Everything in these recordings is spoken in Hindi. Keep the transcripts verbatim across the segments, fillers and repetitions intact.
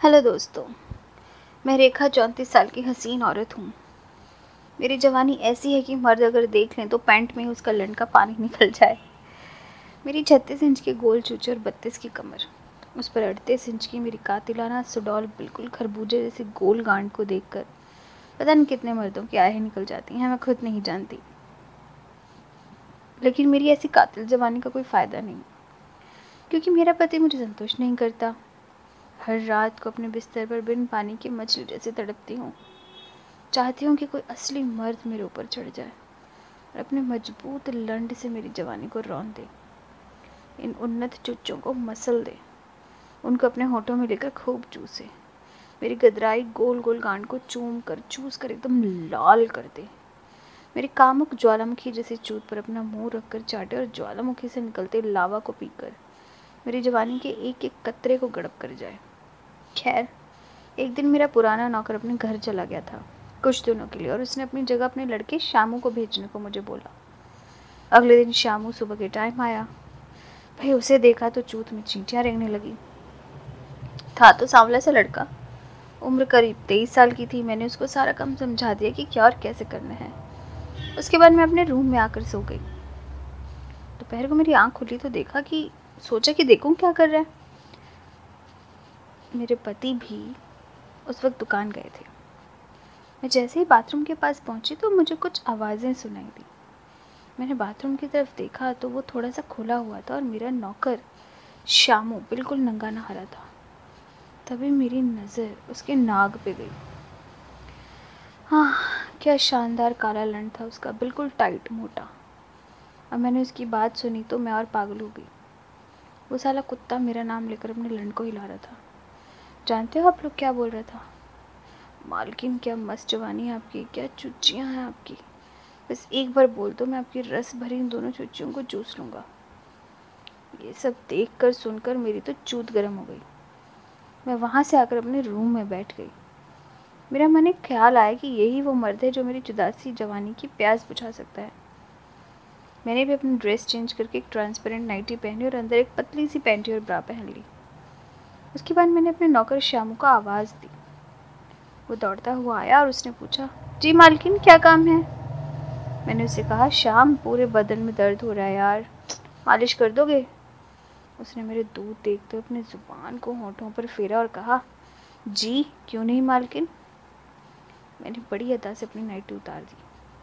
हेलो दोस्तों, मैं रेखा चौंतीस साल की हसीन औरत हूँ। मेरी जवानी ऐसी है कि मर्द अगर देख लें तो पैंट में उसका लन का पानी निकल जाए। मेरी छत्तीस इंच के गोल चूचे और बत्तीस की कमर, उस पर अड़तीस इंच की मेरी कातिलाना सुडौल बिल्कुल खरबूजे जैसी गोल गांड को देखकर पता नहीं कितने मर्दों की आहें निकल जाती हैं, मैं खुद नहीं जानती। लेकिन मेरी ऐसी कातिल जवानी का कोई फ़ायदा नहीं, क्योंकि मेरा पति मुझे संतुष्ट नहीं करता। हर रात को अपने बिस्तर पर बिन पानी की मछली जैसे तड़पती हूँ। चाहती हूँ कि कोई असली मर्द मेरे ऊपर चढ़ जाए और अपने मजबूत लंड से मेरी जवानी को रौंद दे, इन उन्नत चुच्चों को मसल दे, उनको अपने होठों में लेकर खूब चूसे, मेरी गदराई गोल गोल गांड को चूम कर चूस कर एकदम लाल कर दे, मेरी कामुक ज्वालामुखी जैसे चूत पर अपना मुंह रखकर चाटे और ज्वालामुखी से निकलते लावा को पीकर मेरी जवानी के एक एक कतरे को गड़प कर जाए। खैर, एक दिन मेरा पुराना नौकर अपने घर चला गया था कुछ दिनों के लिए, और उसने अपनी जगह अपने लड़के शामू को भेजने को मुझे बोला। अगले दिन शामू सुबह के टाइम आया। भाई उसे देखा तो चूत में चींटियां रेंगने लगी। था तो सांवला सा लड़का, उम्र करीब तेईस साल की थी। मैंने उसको सारा काम समझा दिया कि क्या और कैसे करना है। उसके बाद मैं अपने रूम में आकर सो गई। दोपहर को मेरी आंख खुली तो देखा कि सोचा कि देखूं क्या कर रहा है। मेरे पति भी उस वक्त दुकान गए थे। मैं जैसे ही बाथरूम के पास पहुंची तो मुझे कुछ आवाज़ें सुनाई दी। मैंने बाथरूम की तरफ देखा तो वो थोड़ा सा खुला हुआ था और मेरा नौकर शामू बिल्कुल नंगा नहा रहा था। तभी मेरी नज़र उसके नाग पे गई। हाँ, क्या शानदार काला लन था उसका, बिल्कुल टाइट मोटा। अब मैंने उसकी बात सुनी तो मैं और पागल हो गई। वो साला कुत्ता मेरा नाम लेकर अपने लन को हिला रहा था। जानते हो आप लोग क्या बोल रहा था? मालकिन, क्या मस्त जवानी है आपकी, क्या चुच्चियाँ हैं आपकी, बस एक बार बोल दो मैं आपकी रस भरी इन दोनों चुच्चियों को चूस लूँगा। ये सब देखकर सुनकर मेरी तो चूत गर्म हो गई। मैं वहाँ से आकर अपने रूम में बैठ गई। मेरा मन एक ख्याल आया कि यही वो मर्द है जो मेरी जुदासी जवानी की प्यास बुझा सकता है। मैंने भी अपनी ड्रेस चेंज करके एक ट्रांसपेरेंट नाइटी पहनी और अंदर एक पतली सी पैंटी और ब्रा पहन ली। उसके बाद मैंने अपने नौकर श्यामू को आवाज़ दी। वो दौड़ता हुआ आया और उसने पूछा, जी मालकिन, क्या काम है? मैंने उसे कहा, शाम, पूरे बदन में दर्द हो रहा है यार, मालिश कर दोगे? उसने मेरे दूध देखते हुए अपनी जुबान को होठों पर फेरा और कहा, जी क्यों नहीं मालकिन। मैंने बड़ी अदा से अपनी नाइटी उतार दी।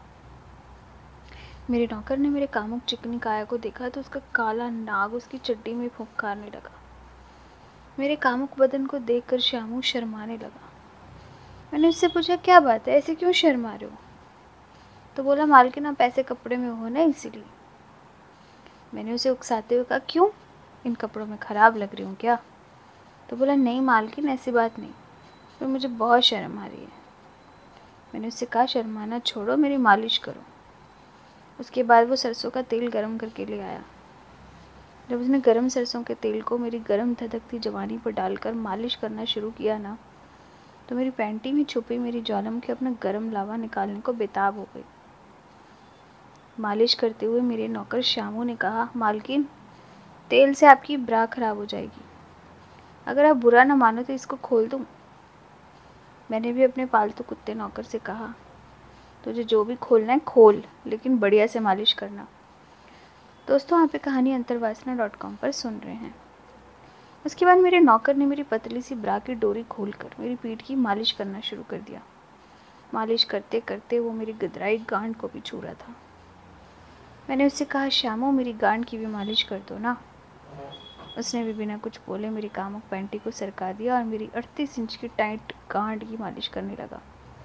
मेरे नौकर ने मेरे कामुक चिकनी काया को देखा तो उसका काला नाग उसकी चड्डी में फुंकारने लगा। मेरे कामुक बदन को देखकर श्यामू शर्माने लगा। मैंने उससे पूछा, क्या बात है, ऐसे क्यों शर्मा रहे हो? तो बोला, मालकिन आप ऐसे कपड़े में हो ना, इसीलिए। मैंने उसे उकसाते हुए कहा, क्यों, इन कपड़ों में ख़राब लग रही हूँ क्या? तो बोला, नहीं मालकिन, ऐसी बात नहीं, पर मुझे बहुत शर्म आ रही है। मैंने उससे कहा, शर्माना छोड़ो, मेरी मालिश करो। उसके बाद वो सरसों का तेल गरम करके ले आया। जब उसने गरम सरसों के तेल को मेरी गरम धधकती जवानी पर डालकर मालिश करना शुरू किया ना, तो मेरी पैंटी में छुपी मेरी ज्वालामुखी अपना गरम लावा निकालने को बेताब हो गई। मालिश करते हुए मेरे नौकर श्यामू ने कहा, मालकिन, तेल से आपकी ब्रा खराब हो जाएगी, अगर आप बुरा ना मानो तो इसको खोल दूँ। मैंने भी अपने पालतू कुत्ते नौकर से कहा, तुझे जो भी खोलना है खोल, लेकिन बढ़िया से मालिश करना। दोस्तों, आप ये कहानी अंतरवासना डॉट कॉम पर सुन रहे हैं। उसके बाद मेरे नौकर ने मेरी पतली सी ब्रा की डोरी खोलकर मेरी पीठ की मालिश करना शुरू कर दिया। मालिश करते करते वो मेरी गदराई गांड को भी छू रहा था। मैंने उससे कहा, श्यामू, मेरी गांड की भी मालिश कर दो ना। उसने भी बिना कुछ बोले मेरी कामुक पैंटी को सरका दिया और मेरी अड़तीस इंच की टाइट गांड की मालिश करने लगा।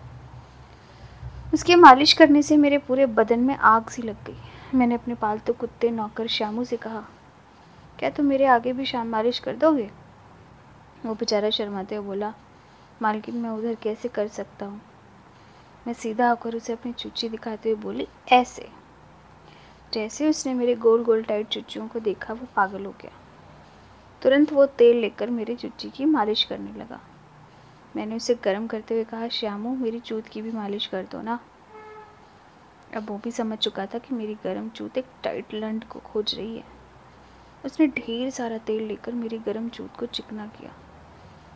उसके मालिश करने से मेरे पूरे बदन में आग सी लग गई। मैंने अपने पालतू कुत्ते नौकर श्यामू से कहा, क्या तुम मेरे आगे भी शाम मालिश कर दोगे? वो बेचारा शर्माते हुए बोला, मालकिन, मैं उधर कैसे कर सकता हूँ। मैं सीधा होकर उसे अपनी चुच्ची दिखाते हुए बोली, ऐसे। जैसे उसने मेरे गोल गोल टाइट चुच्चियों को देखा वो पागल हो गया। तुरंत वो तेल लेकर मेरी चुच्ची की मालिश करने लगा। मैंने उसे गर्म करते हुए कहा, श्यामू, मेरी चूत की भी मालिश कर दो ना। अब वो भी समझ चुका था कि मेरी गर्म चूत एक टाइट लंड को खोज रही है। उसने ढेर सारा तेल लेकर मेरी गर्म चूत को चिकना किया।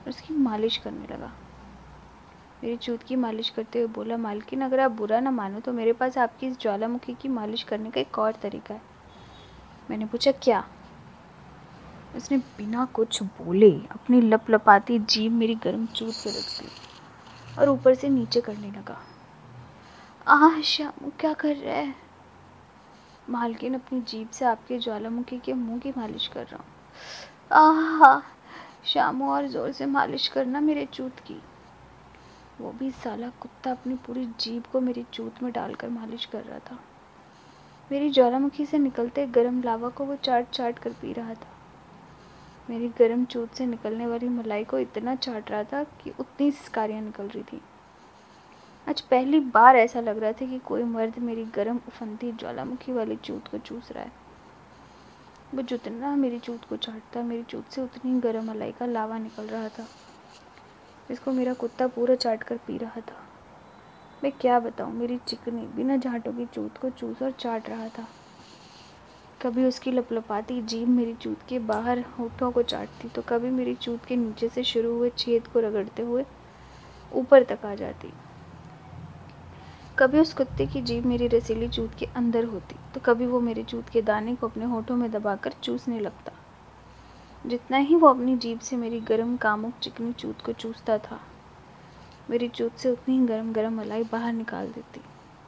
उसकी मालिश करने लगा। मेरी चूत की मालिश करते हुए बोला, मालकिन अगर आप बुरा ना मानो तो मेरे पास आपकी इस ज्वालामुखी की मालिश करने का एक और तरीका है। मैंने पूछा, क्या? उसने बिना कुछ बोले अपनी लपलपाती जीभ मेरी गर्म चूत पे रख दी और ऊपर से नीचे करने लगा। आह श्यामू, क्या कर रहा है? मालकिन, अपनी जीभ से आपके ज्वालामुखी के मुंह की मालिश कर रहा हूँ। आह श्यामू, और जोर से मालिश करना मेरे चूत की। वो भी साला कुत्ता अपनी पूरी जीभ को मेरी चूत में डालकर मालिश कर रहा था। मेरी ज्वालामुखी से निकलते गर्म लावा को वो चाट चाट कर पी रहा था। मेरी गर्म चूत से निकलने वाली मलाई को इतना चाट रहा था कि उतनी सिसकारियाँ निकल रही थी। आज पहली बार ऐसा लग रहा था कि कोई मर्द मेरी गर्म उफनती ज्वालामुखी वाली चूत को चूस रहा है। वो जितना मेरी चूत को चाटता, मेरी चूत से उतनी गर्म मलाई का लावा निकल रहा था, जिसको मेरा कुत्ता पूरा चाट कर पी रहा था। मैं क्या बताऊँ, मेरी चिकनी बिना झांटों की चूत को चूस और चाट रहा था। कभी उसकी लपलपाती जीभ मेरी चूत के बाहर होठों को चाटती, तो कभी मेरी चूत के नीचे से शुरू हुए छेद को रगड़ते हुए ऊपर तक आ जाती। कभी उस कुत्ते की जीभ मेरी रसीली चूत के अंदर होती, तो कभी वो मेरी चूत के दाने को अपने होठों में दबाकर चूसने लगता। जितना ही वो अपनी जीभ से मेरी गर्म कामुक चिकनी चूत को चूसता था, मेरी चूत से उतनी ही गरम गरम मलाई बाहर निकाल देती।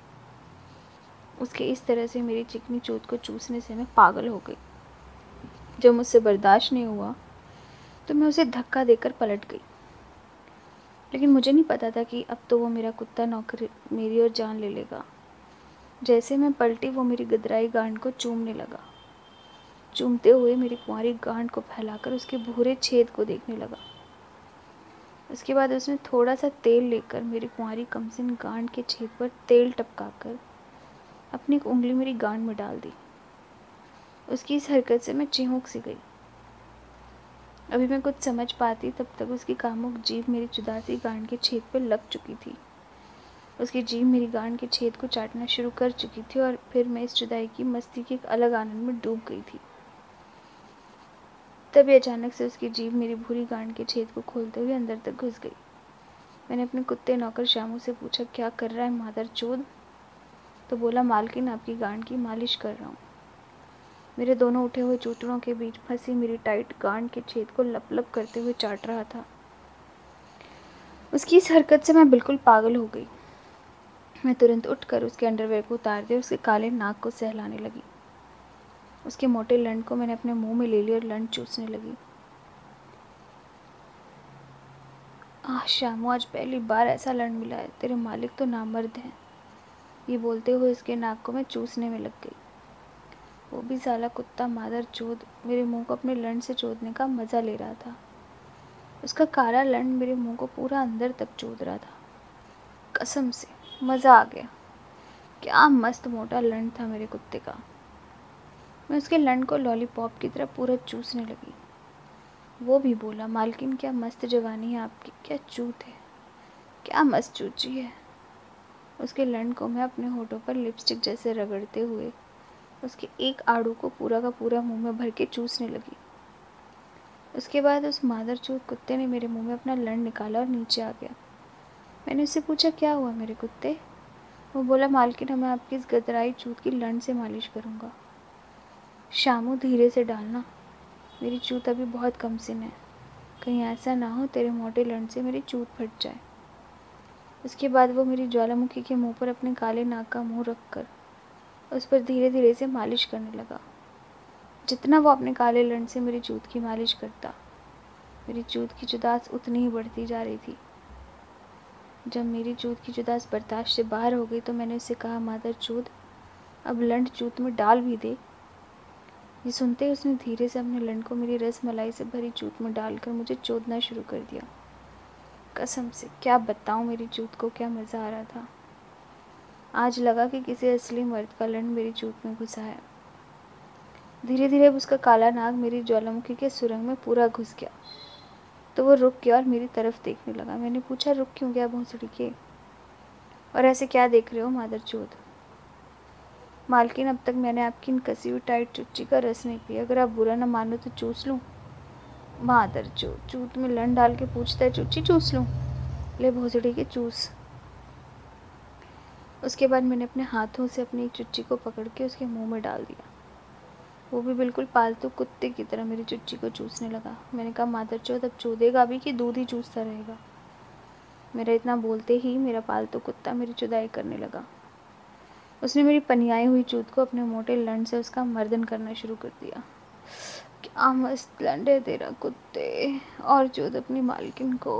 उसके इस तरह से मेरी चिकनी चूत को चूसने से मैं पागल हो गई। जब मुझसे बर्दाश्त नहीं हुआ तो मैं उसे धक्का देकर पलट गई। लेकिन मुझे नहीं पता था कि अब तो वो मेरा कुत्ता नौकर मेरी और जान ले लेगा। जैसे मैं पलटी, वो मेरी गदराई गांड को चूमने लगा। चूमते हुए मेरी कुंवारी गांड को फैलाकर उसके भूरे छेद को देखने लगा। उसके बाद उसने थोड़ा सा तेल लेकर मेरी कुंवारी कमसिन गांड के छेद पर तेल टपकाकर अपनी एक उंगली मेरी गांड में डाल दी। उसकी इस हरकत से मैं चिहुक सी गई। अभी मैं कुछ समझ पाती तब तक उसकी कामुक जीभ मेरी चुदासी गांड के छेद पर लग चुकी थी। उसकी जीभ मेरी गांड के छेद को चाटना शुरू कर चुकी थी और फिर मैं इस जुदाई की मस्ती के एक अलग आनंद में डूब गई थी। तभी अचानक से उसकी जीभ मेरी भूरी गांड के छेद को खोलते हुए अंदर तक घुस गई। मैंने अपने कुत्ते नौकर श्यामू से पूछा, क्या कर रहा है मादर चोद? तो बोला, मालकिन आपकी गांड की मालिश कर रहा हूँ। मेरे दोनों उठे हुए चूतड़ों के बीच फंसी मेरी टाइट गांड के छेद को लप लप करते हुए चाट रहा था। उसकी इस हरकत से मैं बिल्कुल पागल हो गई। मैं तुरंत उठकर उसके अंडरवेयर को उतार दिया, उसके काले नाक को सहलाने लगी। उसके मोटे लंड को मैंने अपने मुंह में ले लिया और लंड चूसने लगी। आह श्यामू, आज पहली बार ऐसा लंड मिला है। तेरे मालिक तो नामर्द हैं। ये बोलते हुए उसके नाक को मैं चूसने में लग गई। वो भी साला कुत्ता मादर चोद मेरे मुंह को अपने लंड से चोदने का मज़ा ले रहा था। उसका काला लंड मेरे मुंह को पूरा अंदर तक चोद रहा था। कसम से मज़ा आ गया। क्या मस्त मोटा लंड था मेरे कुत्ते का। मैं उसके लंड को लॉलीपॉप की तरह पूरा चूसने लगी। वो भी बोला, मालकिन क्या मस्त जवानी है आपकी, क्या चूत है, क्या मस्त चूची है। उसके लंड को मैं अपने होठों पर लिपस्टिक जैसे रगड़ते हुए उसके एक आड़ू को पूरा का पूरा मुंह में भर के चूसने लगी। उसके बाद उस मादर चूत कुत्ते ने मेरे मुंह में अपना लंड निकाला और नीचे आ गया। मैंने उससे पूछा, क्या हुआ मेरे कुत्ते? वो बोला, मालकिन मैं आपकी इस गदराई चूत की लंड से मालिश करूँगा। श्यामू, धीरे से डालना, मेरी चूत अभी बहुत कमसिन है। कहीं ऐसा ना हो तेरे मोटे लंड से मेरी चूत फट जाए। उसके बाद वो मेरी ज्वालामुखी के मुंह पर अपने काले नाक का मुंह रख कर उस पर धीरे धीरे से मालिश करने लगा। जितना वो अपने काले लंड से मेरी चूत की मालिश करता, मेरी चूत की जुदास उतनी ही बढ़ती जा रही थी। जब मेरी चूत की जुदास बर्दाश्त से बाहर हो गई तो मैंने उससे कहा, मादर चूत, अब लंड चूत में डाल भी दे। ये सुनते ही उसने धीरे से अपने लंड को मेरी रस मलाई से भरी चूत में डालकर मुझे चोदना शुरू कर दिया। कसम से क्या बताऊँ मेरी चूत को क्या मज़ा आ रहा था। आज लगा कि किसी असली मर्द का लंड मेरी चूत में घुसा है। धीरे धीरे अब उसका काला नाग मेरी ज्वालामुखी के सुरंग में पूरा घुस गया तो वो रुक गया और मेरी तरफ देखने लगा। मैंने पूछा, रुक क्यों गया भोंसड़ी के, और ऐसे क्या देख रहे हो मादर चोद? मालकिन, अब तक मैंने आपकी इन कसी हुई टाइट चुच्ची का रस नहीं पिया। अगर आप बुरा न मानो तो चूस लूँ। मादर चो चूत में लन डाल के पूछता है, चूची चूस लूँ? ले भोसड़ी के चूस। उसके बाद मैंने अपने हाथों से अपनी एक चुच्ची को पकड़ के उसके मुंह में डाल दिया। वो भी बिल्कुल पालतू कुत्ते की तरह मेरी चुच्ची को चूसने लगा। मैंने कहा, मादर चौथ अब चूदेगा भी कि दूध ही चूसता रहेगा? मेरा इतना बोलते ही मेरा पालतू कुत्ता मेरी चुदाई करने लगा। उसने मेरी पनियाई हुई चूत को अपने मोटे लंड से उसका मर्दन करना शुरू कर दिया। क्या मस्त लंड है तेरा कुत्ते, और चूत अपनी मालकिन को।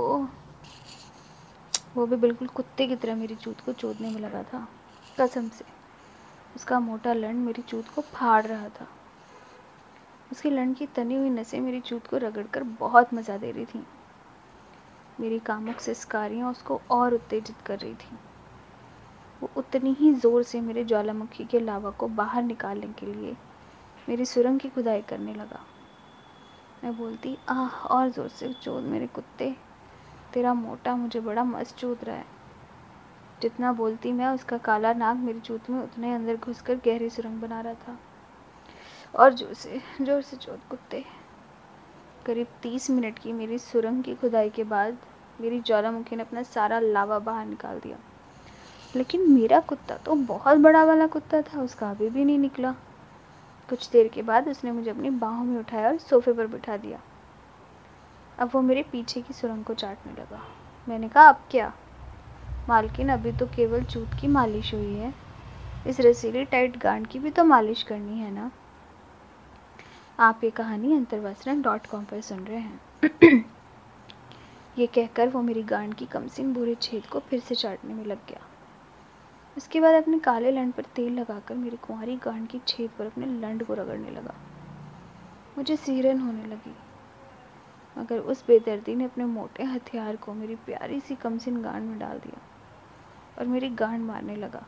वो भी बिल्कुल कुत्ते की तरह मेरी चूत को चोदने में लगा था। कसम से उसका मोटा लंड मेरी चूत को फाड़ रहा था। उसकी लंड की तनी हुई नसें मेरी चूत को रगड़कर बहुत मज़ा दे रही थीं। मेरी कामुक सिस्कारियाँ उसको और उत्तेजित कर रही थीं। वो उतनी ही ज़ोर से मेरे ज्वालामुखी के लावा को बाहर निकालने के लिए मेरी सुरंग की खुदाई करने लगा। मैं बोलती, आह, और ज़ोर से चोद मेरे कुत्ते, तेरा मोटा मुझे बड़ा मस्त चोद रहा है। जितना बोलती मैं, उसका काला नाक मेरी चूत में उतने अंदर घुसकर गहरी सुरंग बना रहा था। और जोर से जोर से चोद कुत्ते। करीब तीस मिनट की मेरी सुरंग की खुदाई के बाद मेरी ज्वालामुखी ने अपना सारा लावा बाहर निकाल दिया। लेकिन मेरा कुत्ता तो बहुत बड़ा वाला कुत्ता था, उसका अभी भी नहीं निकला। कुछ देर के बाद उसने मुझे अपनी बाहों में उठाया और सोफे पर बिठा दिया। अब वो मेरे पीछे की सुरंग को चाटने लगा। मैंने कहा, अब क्या? मालकिन, अभी तो केवल चूत की मालिश हुई है, इस रसीली टाइट गांड की भी तो मालिश करनी है ना। आप ये कहानी अंतर्वासना डॉट कॉम पर सुन रहे हैं। ये कहकर वो मेरी गांड की कमसिन भूरे छेद को फिर से चाटने में लग गया। उसके बाद अपने काले लंड पर तेल लगाकर मेरी कुंवारी गांड की छेद पर अपने लंड को रगड़ने लगा। मुझे सिहरन होने लगी, मगर उस बेदर्दी ने अपने मोटे हथियार को मेरी प्यारी सी कमसिन गांड में डाल दिया और मेरी गांड मारने लगा।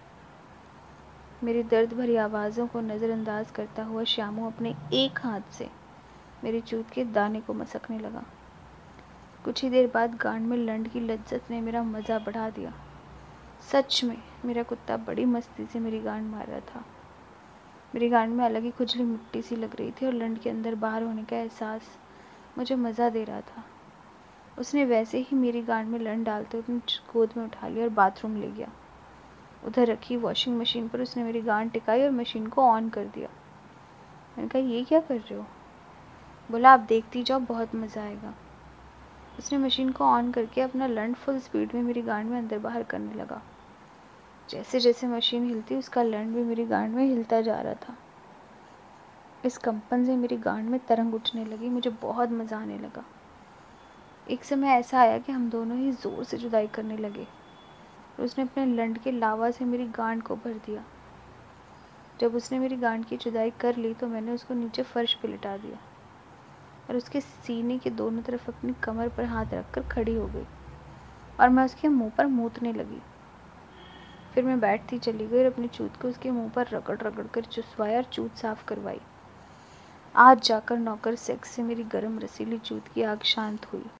मेरी दर्द भरी आवाज़ों को नज़रअंदाज करता हुआ श्यामू अपने एक हाथ से मेरी चूत के दाने को मसकने लगा। कुछ ही देर बाद गांड में लंड की लज्जत ने मेरा मज़ा बढ़ा दिया। सच में मेरा कुत्ता बड़ी मस्ती से मेरी गांड मार रहा था। मेरी गांड में अलग ही खुजली मिट्टी सी लग रही थी और लंड के अंदर बाहर होने का एहसास मुझे मज़ा दे रहा था। उसने वैसे ही मेरी गांड में लंड डालते हुए अपनी गोद में उठा लिया और बाथरूम ले गया। उधर रखी वॉशिंग मशीन पर उसने मेरी गांड टिकाई और मशीन को ऑन कर दिया। मैंने कहा, ये क्या कर रहे हो? बोला, आप देखती जाओ, बहुत मज़ा आएगा। उसने मशीन को ऑन करके अपना लंड फुल स्पीड में मेरी गांड में अंदर बाहर करने लगा। जैसे जैसे मशीन हिलती, उसका लंड भी मेरी गांड में हिलता जा रहा था। इस कंपन से मेरी गांड में तरंग उठने लगी। मुझे बहुत मज़ा आने लगा। एक समय ऐसा आया कि हम दोनों ही ज़ोर से जुदाई करने लगे। उसने अपने लंड के लावा से मेरी गांड को भर दिया। जब उसने मेरी गांड की जुदाई कर ली तो मैंने उसको नीचे फर्श पे लिटा दिया और उसके सीने के दोनों तरफ अपनी कमर पर हाथ रखकर खड़ी हो गई और मैं उसके मुंह पर मूतने लगी। फिर मैं बैठती चली गई और अपनी चूत को उसके मुंह पर रगड़ रगड़ कर चुसवाया और चूत साफ करवाई। आज जाकर नौकर सेक्स से मेरी गर्म रसीली चूत की आग शांत हुई।